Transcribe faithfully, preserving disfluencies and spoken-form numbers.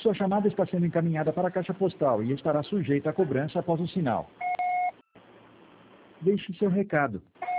Sua chamada está sendo encaminhada para a caixa postal e estará sujeita a cobrança após o sinal. Deixe seu recado.